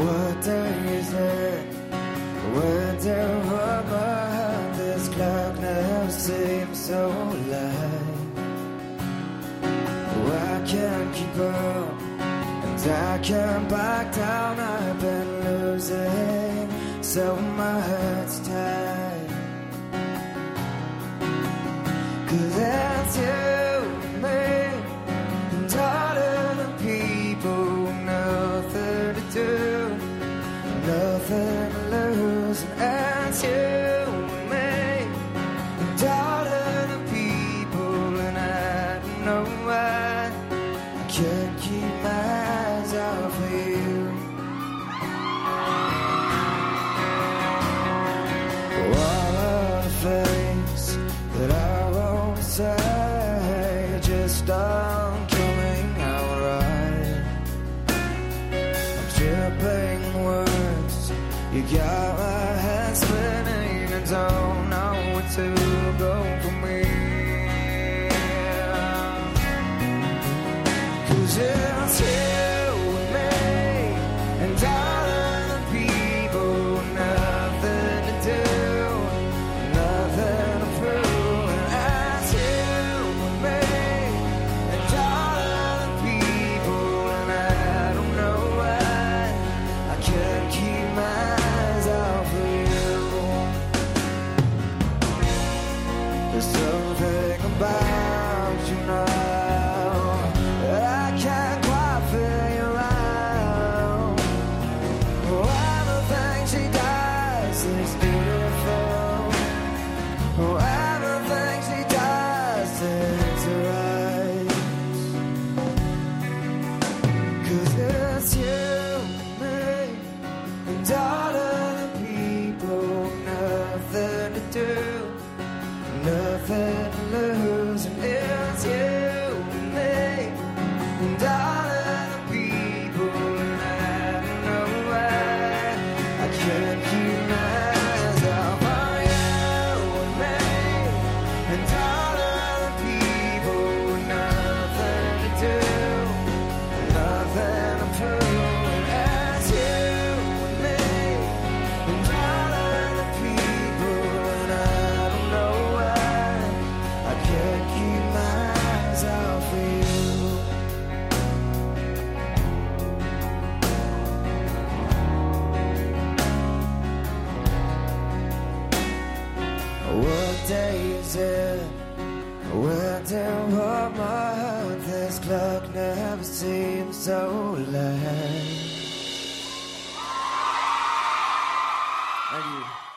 What day is it? Wonder what my heart, this clock never seems so light. I can't keep up, and I can't back down. I've been losing, so my heart's tight. 'Cause that's you and me, and all of the people, nothing to do, nothing to lose. And that's you and me, and all of the people, and I don't know why I can't keep my eyes off of you. All of the things that I won't say just aren't coming out right. I'm tripping words, you got my head spinning, I don't know where to go from here. 'Cause it's you and me, and all of the people, nothing to do, nothing to prove. And that's you and me, and all of the people, and I don't know why I can't keep my eyes off of you. There's something about you now that I can't quite figure out. Why the things she does is beautiful. Why the things she does is right. 'Cause it's you and me, and all of the people, nothing to do, nothing to lose. And it's you and me, and all of the people, and I don't know why I can't keep my eyes off of you and me, and all of the people, nothing to do, nothing to prove. And it's you and me, and all of the people, and I don't know why I can't keep my eyes off of you. What day is it? Where do what my heart, this clock never seems so late. Thank you.